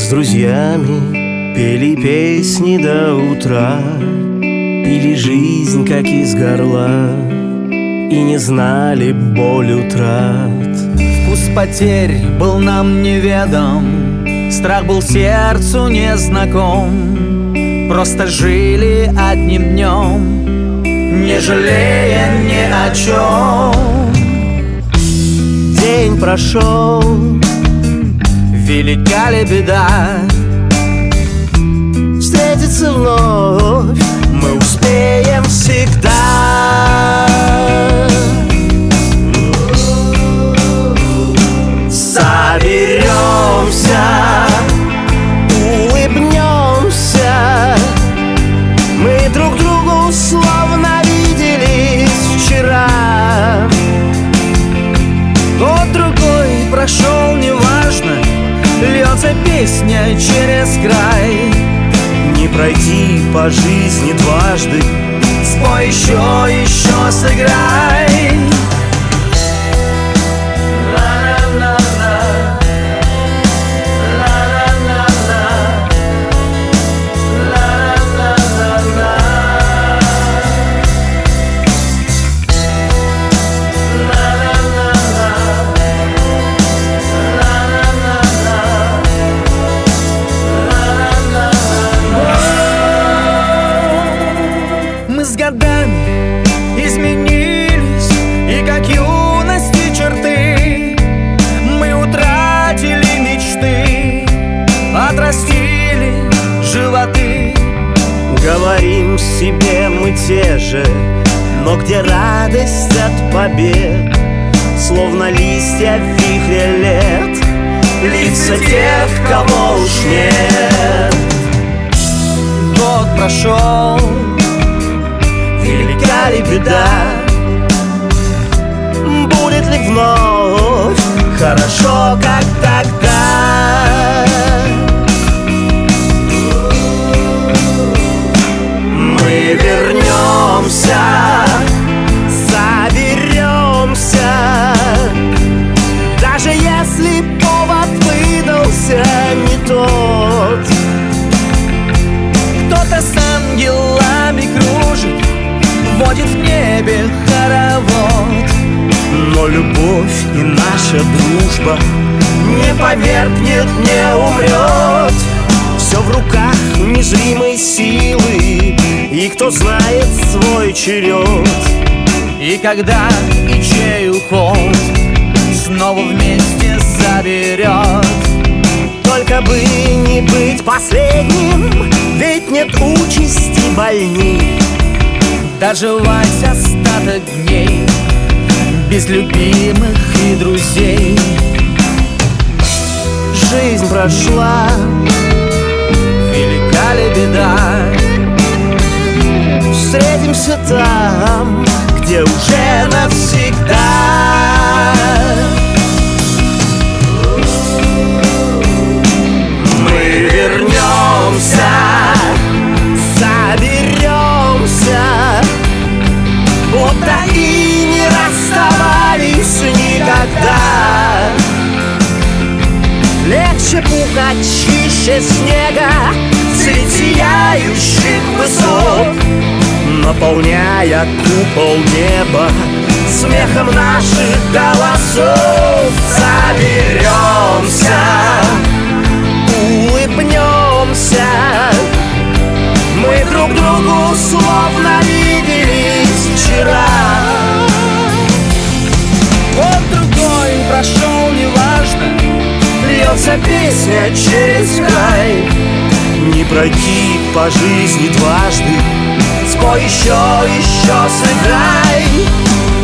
с друзьями пели песни до утра, пили жизнь, как из горла, и не знали боль утрат. Вкус потерь был нам неведом, страх был сердцу незнаком. Просто жили одним днем, не жалея ни о чем. День прошел, велика ли беда, встретиться вновь мы успеем всегда. Соберемся, улыбнемся, мы друг другу словно виделись вчера. Год другой прошел, неважно, льется песня через край. Не пройти по жизни дважды, спой еще сыграй. С годами изменились, и как юности черты, мы утратили мечты, отрастили животы. Говорим себе мы те же, но где радость от побед? Словно листья в вихре лет, лица тех, кого уж нет. Год прошел, велика ли беда, будет ли вновь хорошо, как тогда? Мы вернемся, соберемся, даже если повод выдался не тот. Кто-то с ангелами кружит, водит в небе хоровод. Но любовь и наша дружба не померкнет, не умрет. Все в руках незримой силы, и кто знает свой черед. И когда и чей уход снова вместе заберет. Только бы не быть последним, ведь нет участи больней. Доживать остаток дней без любимых и друзей. Жизнь прошла, велика ли беда, встретимся там, где уже навсегда. Мы вернемся, соберемся, будто и не расставались никогда. Легче пуха, чище снега, средь сияющих высот, наполняя купол неба смехом наших голосов. Соберемся, улыбнемся, мы друг другу словно виделись вчера. Год другой прошел, неважно, льется песня через край. Не пройти по жизни дважды, спой еще сыграй.